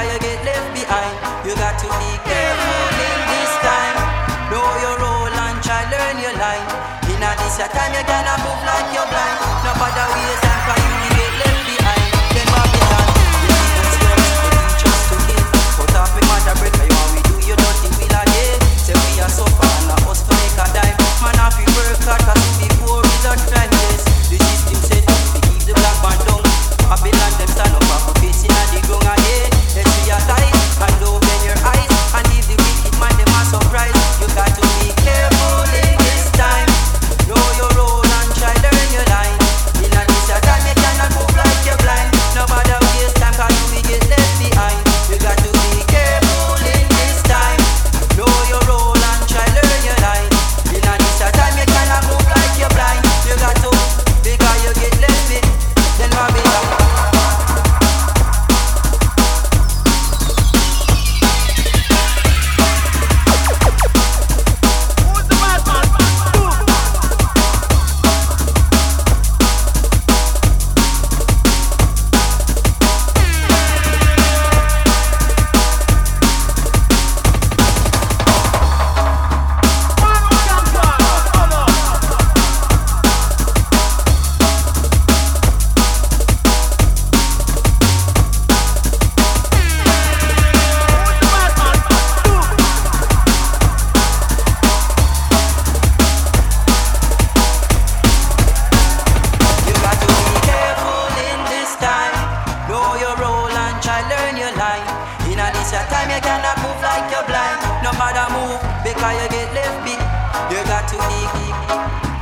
because you get left behind. You got to be careful in this time. Know your role and try learn your line. In a this your time you cannot move like you're blind. No bother waste time for you to get left behind. Then Babylon, the people steps, they teach us to kill. Cut off me mother break, you want we do your dirty will again. Say we are suffer and a us to make a dime. Man have to work hard cause if before is a crime, yes. The system set up to keep the black man down. Babylon them stand up and put face in the ground again. Let's realize and open your eyes and leave the wicked man them a surprise. You got to be careful in this time. Know your role and try learn your line. In a this a time you cannot move like you're blind. No matter waste time cause you will get left behind. You got to be careful in this time. Know your role and try learn your line. In a this a time you cannot move like you're blind. You got to because you get left behind. Then Babylon. Time you cannot move like you're blind. No matter move because you get left beat. You got to be